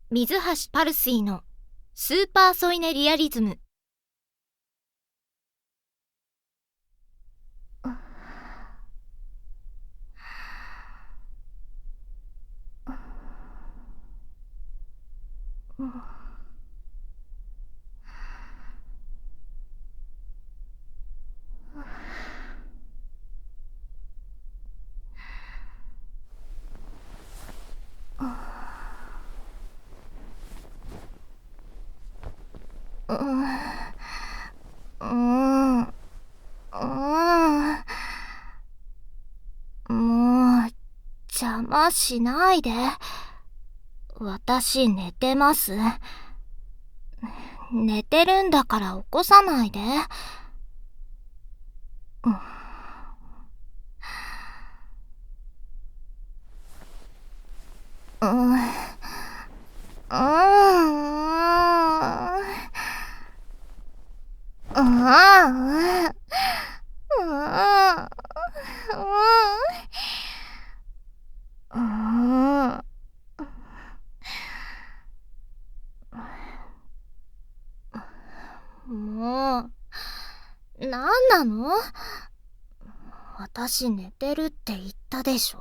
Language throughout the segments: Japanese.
水橋パルスイのスーパー添い寝リアリズム。もう邪魔しないで。私寝てます。寝てるんだから起こさないで。もう、なんなの？私寝てるって言ったでしょ。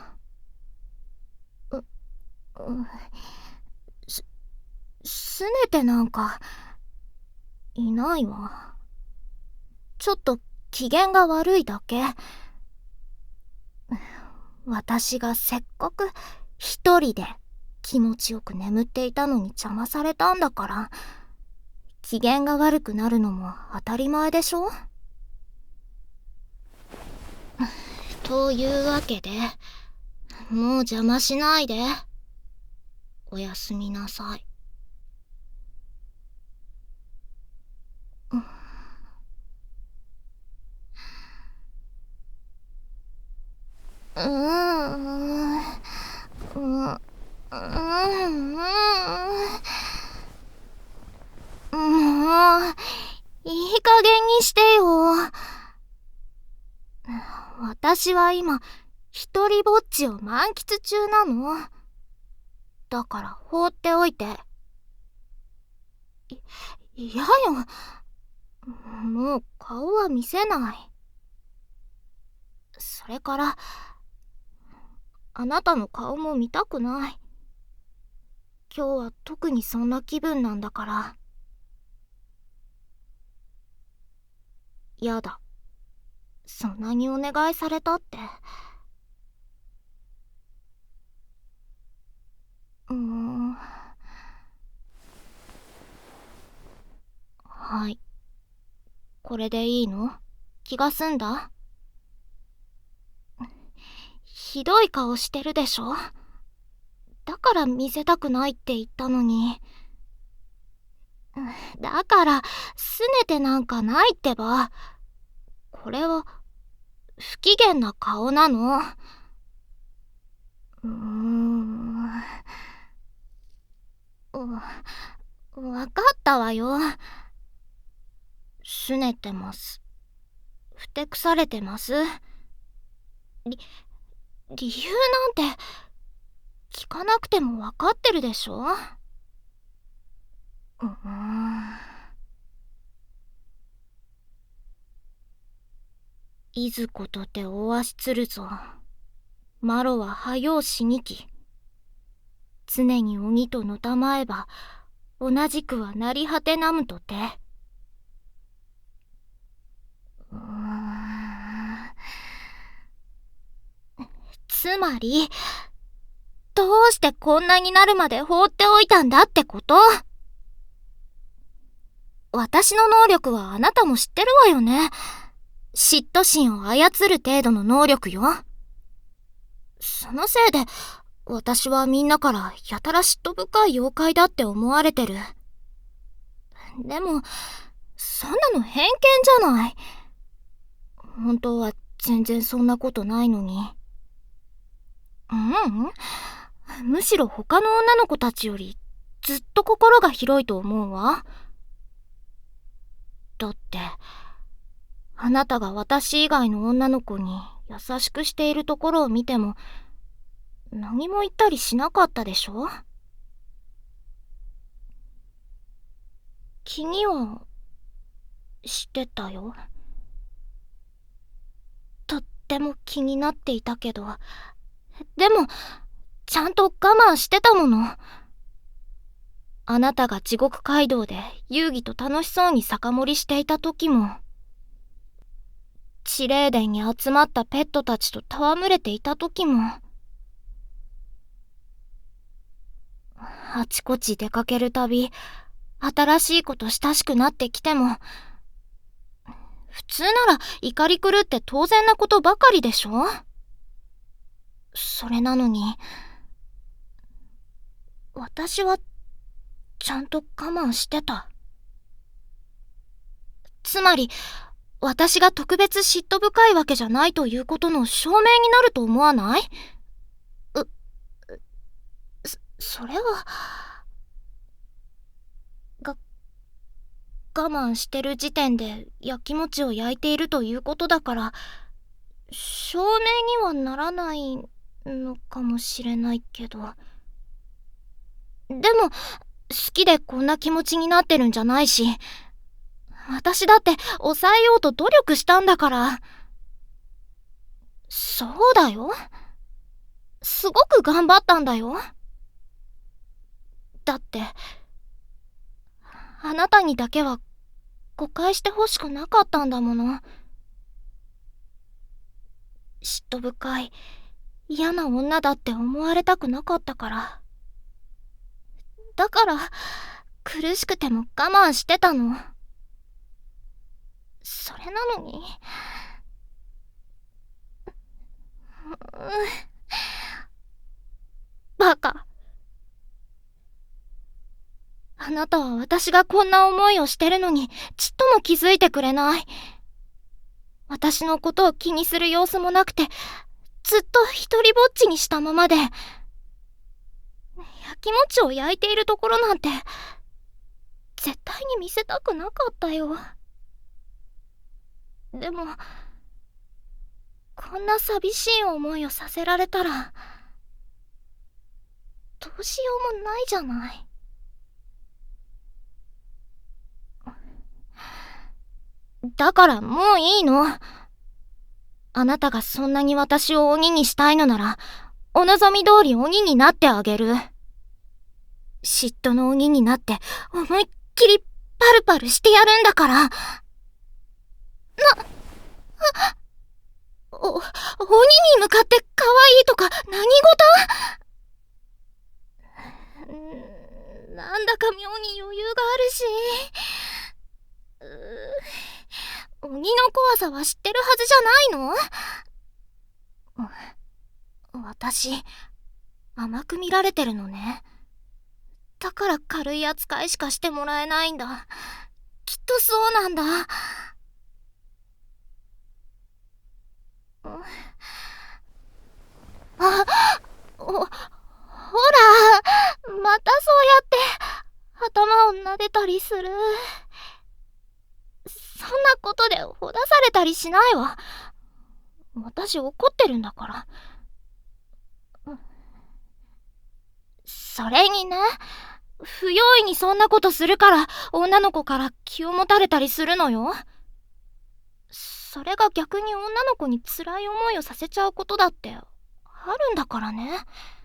すねてなんかいないわ。ちょっと機嫌が悪いだけ。私がせっかく一人で気持ちよく眠っていたのに邪魔されたんだから、機嫌が悪くなるのも当たり前でしょ。というわけで、もう邪魔しないで。おやすみなさい。もう、いい加減にしてよ。私は今、一人ぼっちを満喫中なの。だから放っておいて。嫌よ。もう顔は見せない。それから、あなたの顔も見たくない。今日は特にそんな気分なんだから。やだ。そんなにお願いされたって。はい。これでいいの？気が済んだ？ひどい顔してるでしょ？だから見せたくないって言ったのに。だから、すねてなんかないってば。これは、不機嫌な顔なの。わかったわよ。すねてます。ふてくされてます。理由なんて、聞かなくてもわかってるでしょ？いずことておわしつるぞ。マロははようしにき。常に鬼とのたまえば、同じくはなり果てなむとて。つまり、どうしてこんなになるまで放っておいたんだってこと？私の能力はあなたも知ってるわよね。嫉妬心を操る程度の能力よ。そのせいで、私はみんなからやたら嫉妬深い妖怪だって思われてる。でも、そんなの偏見じゃない。本当は全然そんなことないのに。むしろ他の女の子たちよりずっと心が広いと思うわ。だって、あなたが私以外の女の子に優しくしているところを見ても、何も言ったりしなかったでしょ？ 気にはしてたよ。とっても気になっていたけど、でもちゃんと我慢してたもの。あなたが地獄街道で遊戯と楽しそうに酒盛りしていた時も、地霊殿に集まったペットたちと戯れていた時も、あちこち出かけるたび新しい子と親しくなってきても、普通なら怒り狂って当然なことばかりでしょ。それなのに私はちゃんと我慢してた。つまり私が特別嫉妬深いわけじゃないということの証明になると思わない？それは我慢してる時点でやきもちを焼いているということだから、証明にはならないのかもしれないけど、でも好きでこんな気持ちになってるんじゃないし、私だって抑えようと努力したんだから。そうだよ、すごく頑張ったんだよ。だってあなたにだけは誤解してほしくなかったんだもの。嫉妬深い嫌な女だって思われたくなかったから。だから苦しくても我慢してたの。それなのにバカ。あなたは私がこんな思いをしてるのにちっとも気づいてくれない。私のことを気にする様子もなくて、ずっと一人ぼっちにしたままで、やきもちを焼いているところなんて絶対に見せたくなかったよ。でもこんな寂しい思いをさせられたらどうしようもないじゃない。だからもういいの。あなたがそんなに私を鬼にしたいのなら、お望み通り鬼になってあげる。嫉妬の鬼になって思いっきりパルパルしてやるんだから。鬼に向かって可愛いとか何事？なんだか妙に余裕があるし、鬼の怖さは知ってるはずじゃないの？私甘く見られてるのね。だから軽い扱いしかしてもらえないんだ。きっとそうなんだ。ほら、またそうやって頭を撫でたりする。そんなことでほだされたりしないわ。私怒ってるんだから。それにね、不用意にそんなことするから女の子から気を持たれたりするのよ。それが逆に女の子に辛い思いをさせちゃうことだってあるんだからね。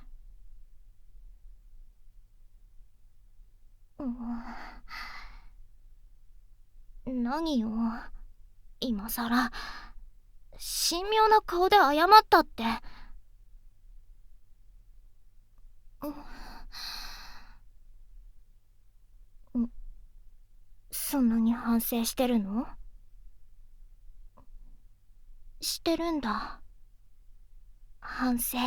何よ今さら神妙な顔で謝ったって。そんなに反省してるの？してるんだ、反省。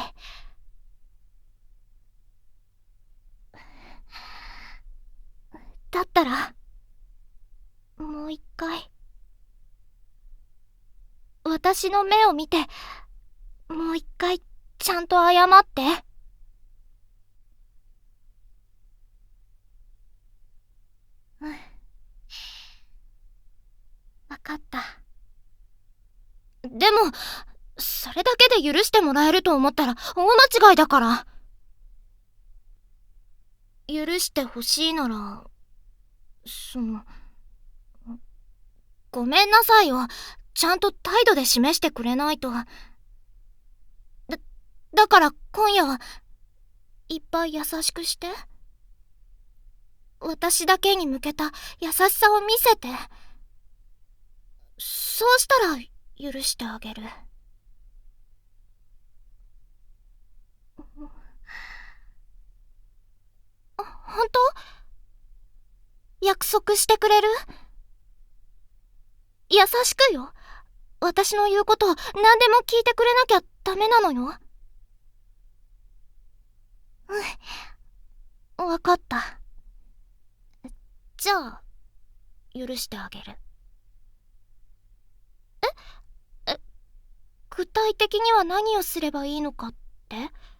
だったらもう一回私の目を見て、もう一回ちゃんと謝って。わかった。でもそれだけで許してもらえると思ったら大間違いだから。許してほしいならごめんなさいよ。ちゃんと態度で示してくれないと。だから今夜はいっぱい優しくして。私だけに向けた優しさを見せて。そうしたら許してあげる。本当？約束してくれる？優しくよ。私の言うこと何でも聞いてくれなきゃダメなのよ。わかった。じゃあ許してあげる。具体的には何をすればいいのかって？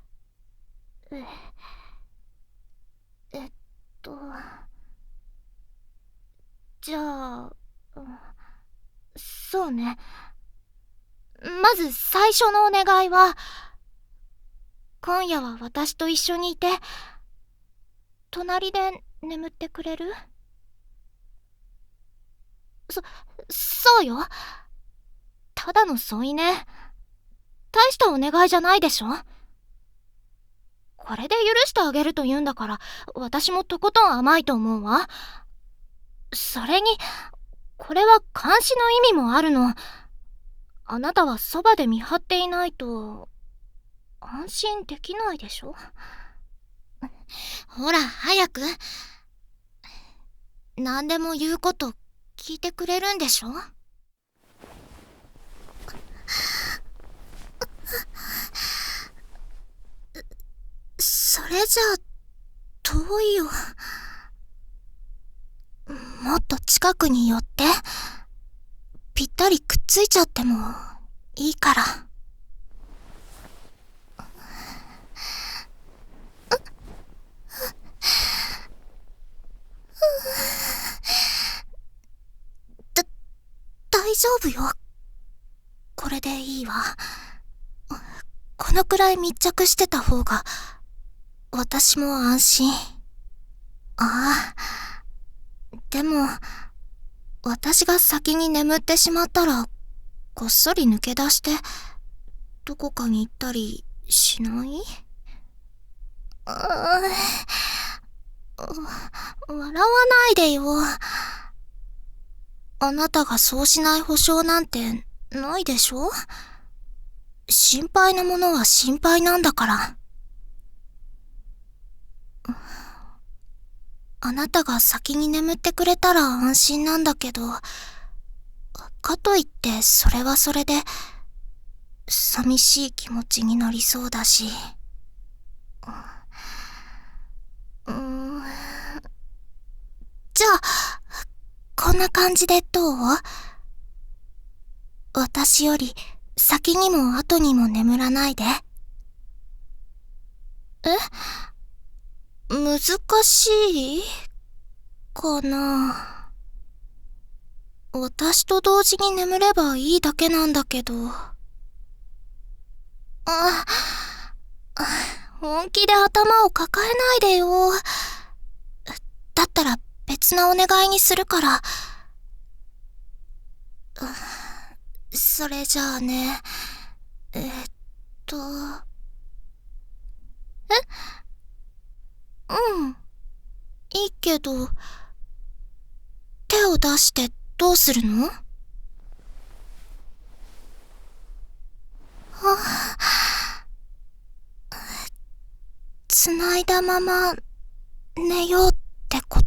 えっとじゃあ、そうね。まず最初のお願いは、今夜は私と一緒にいて、隣で眠ってくれる？そうよ。ただの添い寝。大したお願いじゃないでしょ。これで許してあげると言うんだから、私もとことん甘いと思うわ。それに、これは監視の意味もあるの。あなたはそばで見張っていないと、安心できないでしょ。ほら、早く。何でも言うこと聞いてくれるんでしょ。それじゃあ、遠いよ。もっと近くに寄って。ぴったりくっついちゃってもいいから。大丈夫よ。これでいいわ。このくらい密着してた方が、私も安心。ああ、でも、私が先に眠ってしまったら、こっそり抜け出して、どこかに行ったりしない？笑わないでよ。あなたがそうしない保証なんてないでしょ？心配なものは心配なんだから。あなたが先に眠ってくれたら安心なんだけど、かといってそれはそれで、寂しい気持ちになりそうだし。じゃあ、こんな感じでどう？私より先にも後にも眠らないで。難しいかな。私と同時に眠ればいいだけなんだけど。本気で頭を抱えないでよ。だったら別なお願いにするから。それじゃあね。いいけど、手を出してどうするの？繋いだまま寝ようってこと？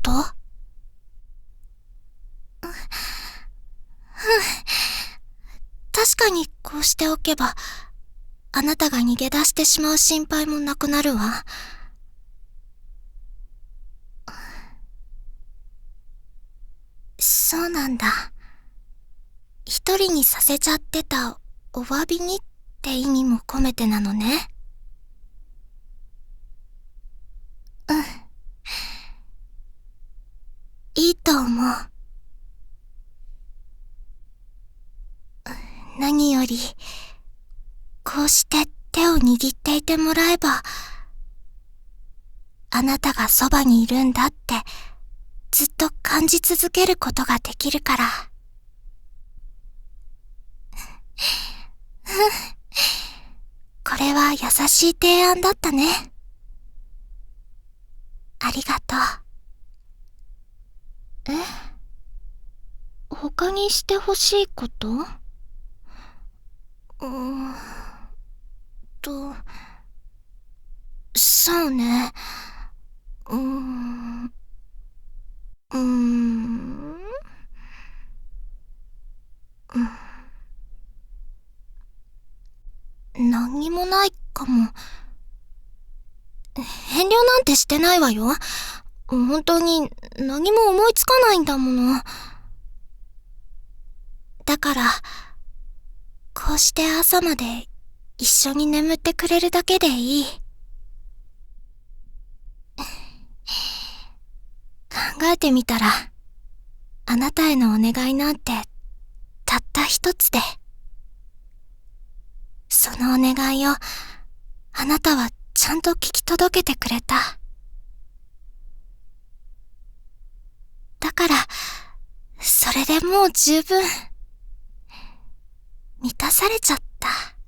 確かにこうしておけば、あなたが逃げ出してしまう心配もなくなるわ。そうなんだ。一人にさせちゃってたお詫びにって意味も込めてなのね。いいと思う。何より、こうして手を握っていてもらえば、あなたがそばにいるんだってずっと感じ続けることができるから。 これは優しい提案だったね。ありがとう。他にしてほしいこと？と、そうね。うーん、うーん、何にもないかも。遠慮なんてしてないわよ。本当に何も思いつかないんだもの。だから、こうして朝まで一緒に眠ってくれるだけでいい。考えてみたら、あなたへのお願いなんてたった一つで、そのお願いをあなたはちゃんと聞き届けてくれた。だから、それでもう十分満たされちゃった。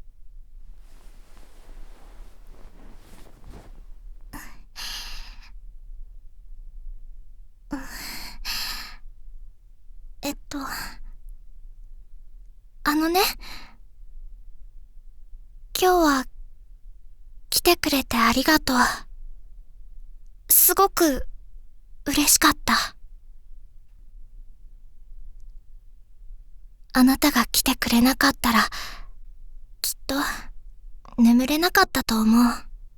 あのね、今日は来てくれてありがとう。すごく嬉しかった。あなたが来てくれなかったら、きっと眠れなかったと思う。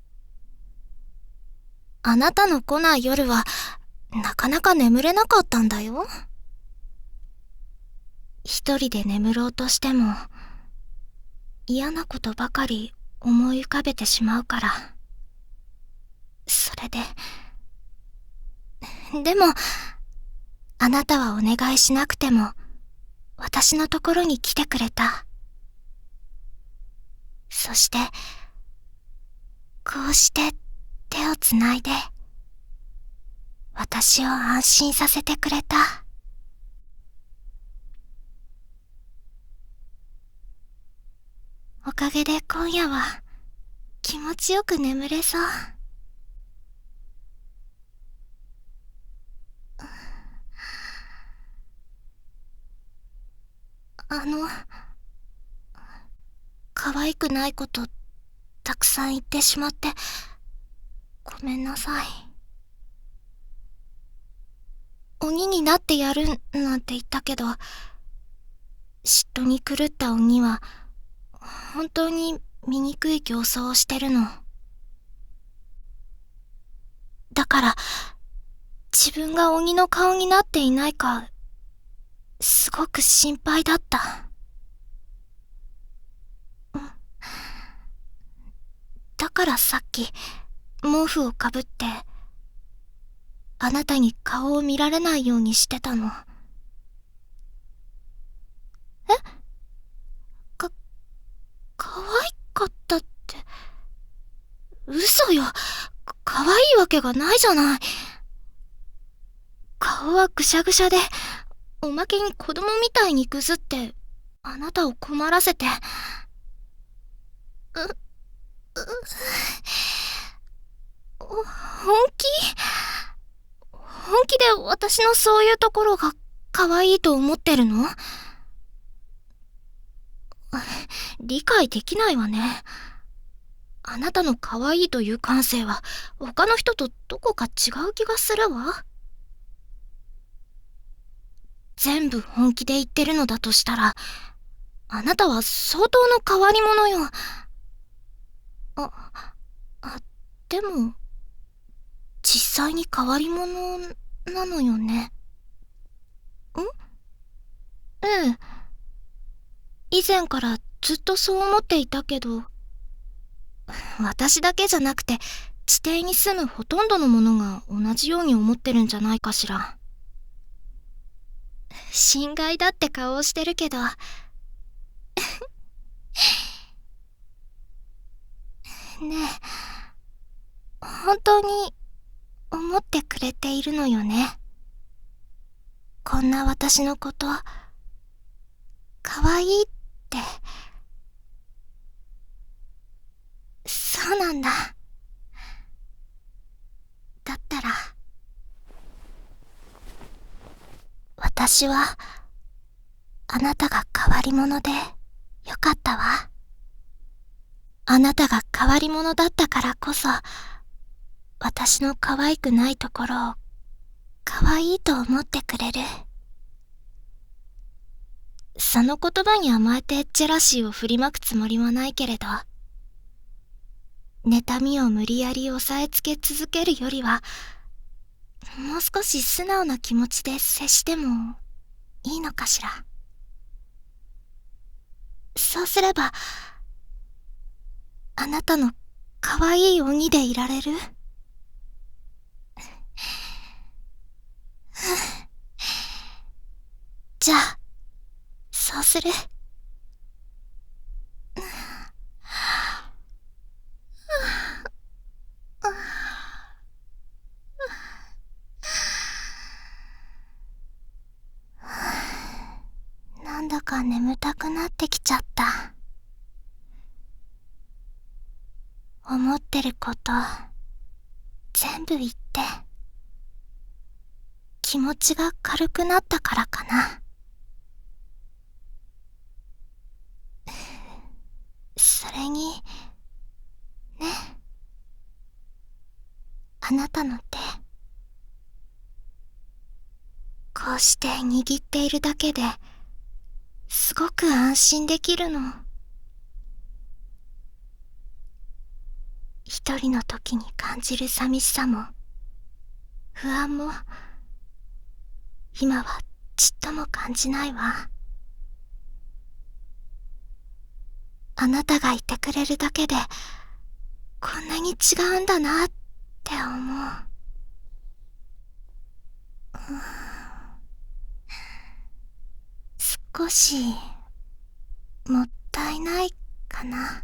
あなたの来ない夜はなかなか眠れなかったんだよ。一人で眠ろうとしても嫌なことばかり思い浮かべてしまうから。それで、でもあなたはお願いしなくても私のところに来てくれた。そしてこうして手をつないで私を安心させてくれた。おかげで今夜は気持ちよく眠れそう。可愛くないことたくさん言ってしまってごめんなさい。鬼になってやるなんて言ったけど、嫉妬に狂った鬼は本当に醜い形相をしてるの。だから自分が鬼の顔になっていないかすごく心配だった。だからさっき毛布をかぶってあなたに顔を見られないようにしてたの。可愛かったって。嘘よ。可愛いわけがないじゃない。顔はぐしゃぐしゃで、おまけに子供みたいにぐずって、あなたを困らせて。本気？本気で私のそういうところが可愛いと思ってるの？理解できないわね。あなたの可愛いという感性は他の人とどこか違う気がするわ。全部本気で言ってるのだとしたら、あなたは相当の変わり者よ。でも、実際に変わり者なのよね。ええ。以前からずっとそう思っていたけど、私だけじゃなくて、地底に住むほとんどのものが同じように思ってるんじゃないかしら。心外だって顔をしてるけど、ねえ、本当に思ってくれているのよね。こんな私のこと、可愛いってそうなんだ。だったら、私は、あなたが変わり者でよかったわ。あなたが変わり者だったからこそ、私の可愛くないところを可愛いと思ってくれる。その言葉に甘えてジェラシーを振りまくつもりはないけれど、妬みを無理やり抑えつけ続けるよりは、もう少し素直な気持ちで接してもいいのかしら。そうすれば、あなたの可愛い鬼でいられる？じゃあ、そうする。なんだか眠たくなってきちゃった。思ってること全部言って、気持ちが軽くなったからかな。それにね、あなたの手、こうして握っているだけですごく安心できるの。一人の時に感じる寂しさも不安も今はちっとも感じないわ。あなたがいてくれるだけでこんなに違うんだなって思う。少しもったいないかな。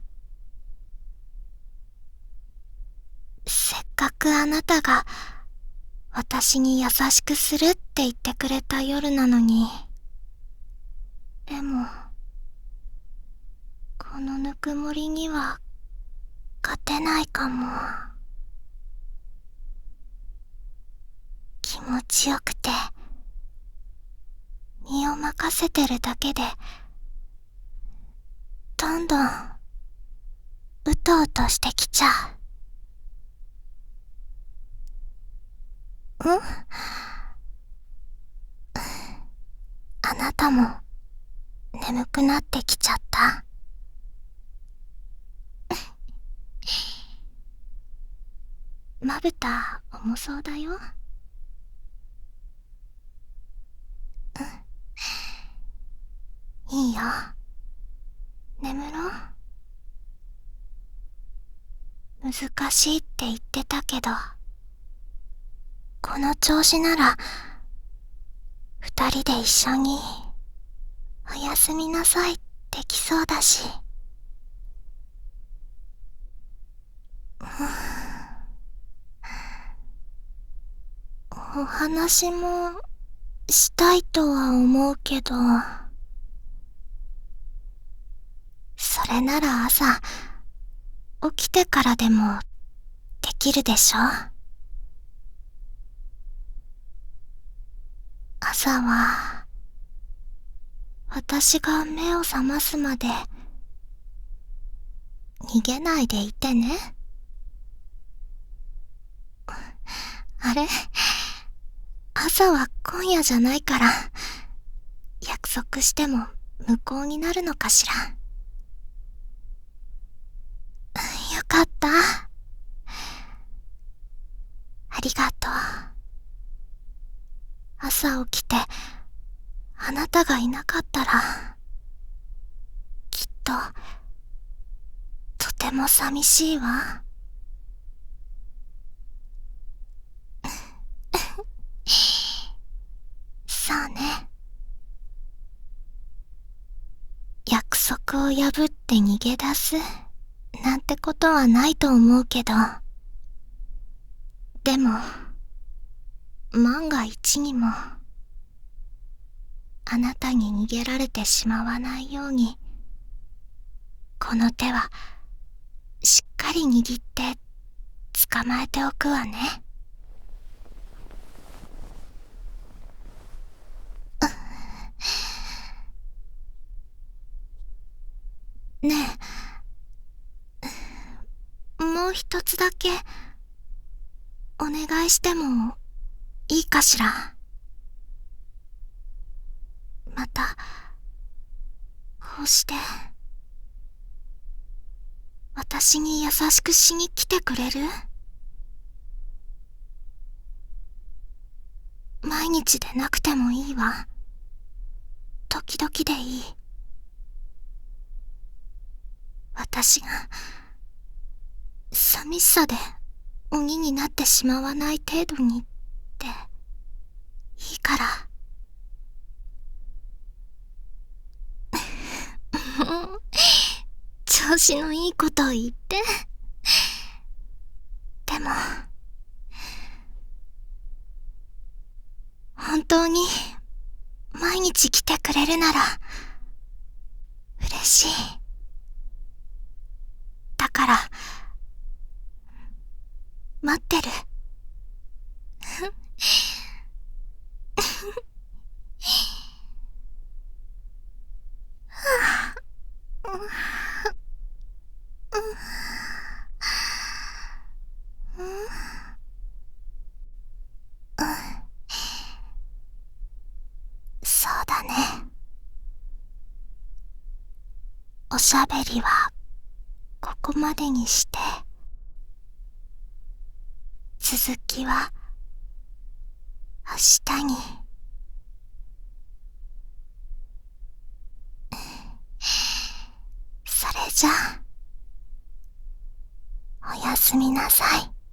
せっかくあなたが私に優しくするって言ってくれた夜なのに。でも、このぬくもりには勝てないかも。気持ちよくて、身を任せてるだけで、どんどん、うとうとしてきちゃう。あなたも、眠くなってきちゃった。まぶた重そうだよ。いいよ。眠ろう。難しいって言ってたけど、この調子なら、二人で一緒に、おやすみなさいできそうだし。お話もしたいとは思うけど、それなら朝、起きてからでもできるでしょ？朝は、私が目を覚ますまで、逃げないでいてね。あれ？朝は今夜じゃないから、約束しても無効になるのかしら。よかった。ありがとう。朝起きて、あなたがいなかったら、きっと、とても寂しいわ。そうね。約束を破って逃げ出す、なんてことはないと思うけど、でも、万が一にも、あなたに逃げられてしまわないように、この手はしっかり握って捕まえておくわね。ねえ、もう一つだけお願いしてもいいかしら。またこうして私に優しくしに来てくれる？毎日でなくてもいいわ。時々でいい。私が寂しさで鬼になってしまわない程度にっていいから。調子のいいことを言って。でも本当に毎日来てくれるなら嬉しい。だから待ってる。そうだね。おしゃべりはここまでにして、続きは明日に。それじゃあ、おやすみなさい。